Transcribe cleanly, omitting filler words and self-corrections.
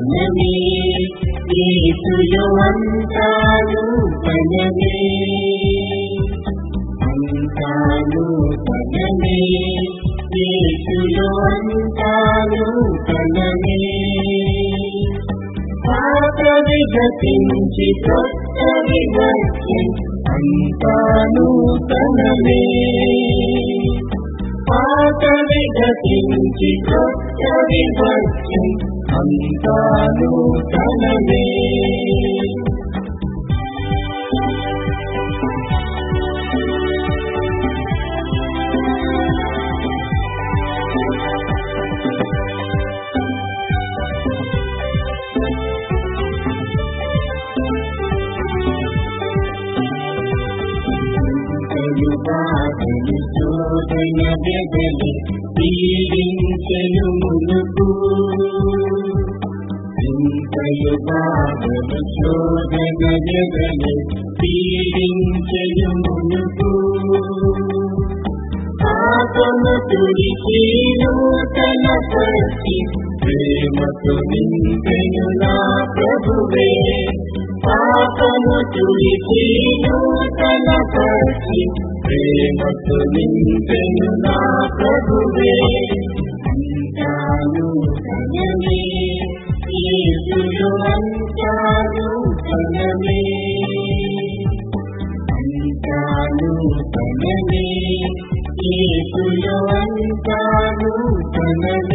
నూతనమే యేసులో అంతా నూతనమే అంతా నూతనమే యేసులో అంతా నూతనమే పాతవి గతించి కొత్తవి వచ్చె అంతా నూతనమే పాతవి గతించి కొత్తవి వచ్చె అంతా నూతనమే బాధలు శోధన బెదలి పీడించెను మునుపు ఇంతయు బాధలు శోధన బెదలి పీడించెను మునుపు పాపము తుడిచి నూతన పరచి ప్రేమతో నింపెను నా ప్రభువే పాపము తుడిచి నూతన పరచి ప్రేమతో నింపెను నా ప్రభువే అంతా నూతనమే యేసులో అంతా నూతనమే అంతా నూతనమే యేసులో అంతా నూతనమే